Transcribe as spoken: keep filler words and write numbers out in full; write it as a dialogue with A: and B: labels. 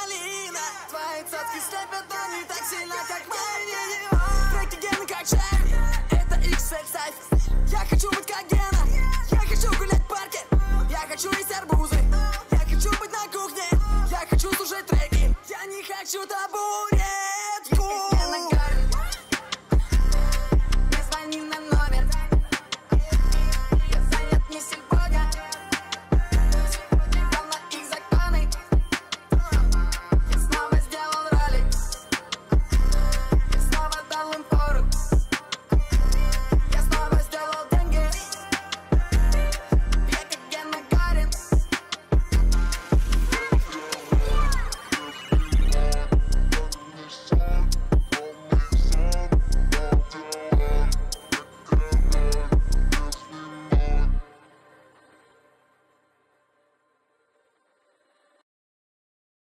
A: адреналина. Твои цацки слепят, но не так сильно, как мои. Треки Гены качают, это X-Sex. Я хочу быть как Гена, я хочу гулять в парке, я хочу есть арбузы, я хочу быть на кухне, я хочу слушать треки, я не хочу табуретки.